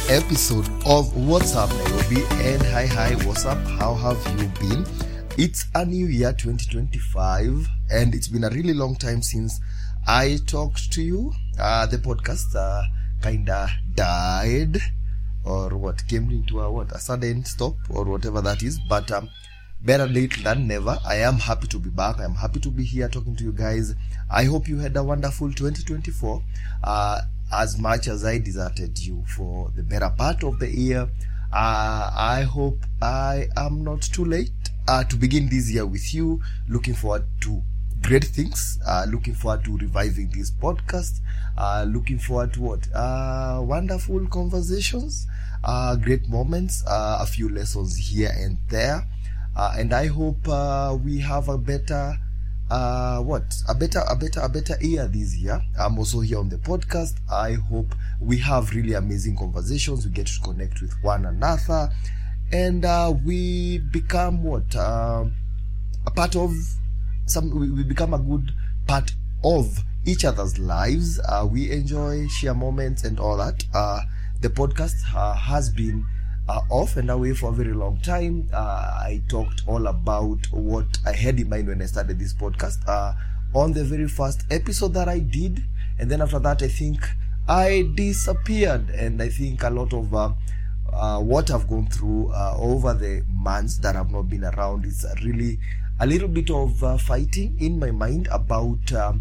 episode of What's Up Nairobi. And hi, what's up? How have you been? It's a new year 2025 and it's been a really long time since I talked to you. The podcast kinda died or came into a sudden stop or whatever that is, but better late than never. I am happy to be back. I'm happy to be here talking to you guys. I hope you had a wonderful 2024 as much as I deserted you for the better part of the year. I hope I am not too late to begin this year with you. Looking forward to great things, looking forward to reviving this podcast, looking forward to wonderful conversations, great moments, a few lessons here and there, and I hope we have a better year this year. I'm also here on the podcast. I hope we have really amazing conversations, we get to connect with one another, and we become a part of we become a good part of each other's lives. We enjoy, share moments and all that. The podcast has been off and away for a very long time. I talked all about what I had in mind when I started this podcast on the very first episode that I did, and then after that I think I disappeared. And I think a lot of what I've gone through over the months that I've not been around is really a little bit of fighting in my mind about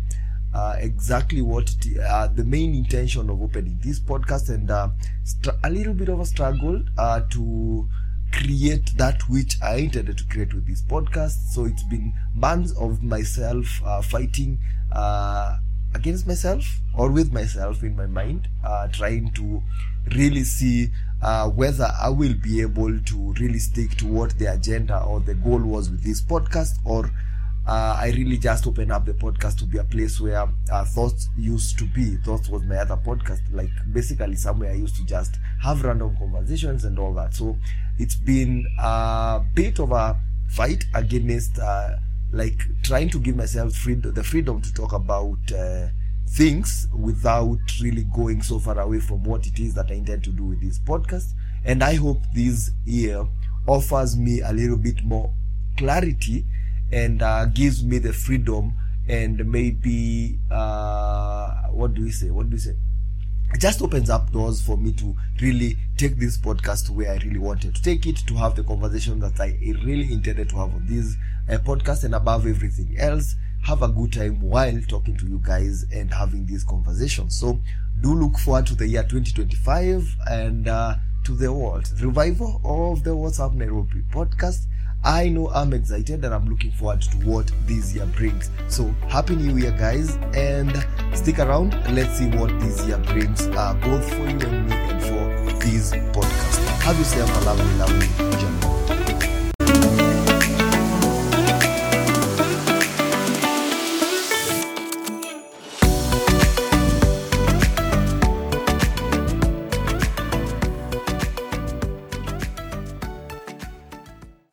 exactly what the main intention of opening this podcast, and a little bit of a struggle to create that which I intended to create with this podcast. So it's been months of myself fighting against myself or with myself in my mind, trying to really see whether I will be able to really stick to what the agenda or the goal was with this podcast, or I really just open up the podcast to be a place where thoughts used to be. Thoughts was my other podcast, like basically somewhere I used to just have random conversations and all that. So it's been a bit of a fight against like trying to give myself the freedom to talk about things without really going so far away from what it is that I intend to do with this podcast. And I hope this year offers me a little bit more clarity and gives me the freedom, and maybe what do we say? It just opens up doors for me to really take this podcast to where I really wanted to take it, to have the conversation that I really intended to have on this podcast, and above everything else, have a good time while talking to you guys and having these conversations. So do look forward to the year 2025 and to the revival of the What's Up Nairobi podcast. I know I'm excited and I'm looking forward to what this year brings. So happy new year guys, and stick around. Let's see what this year brings, both for you and me and for this podcast. Have yourself a lovely January.